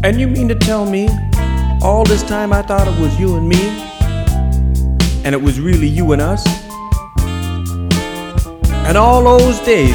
And you mean to tell me all this time I thought it was you and me, and it was really you and us? And all those days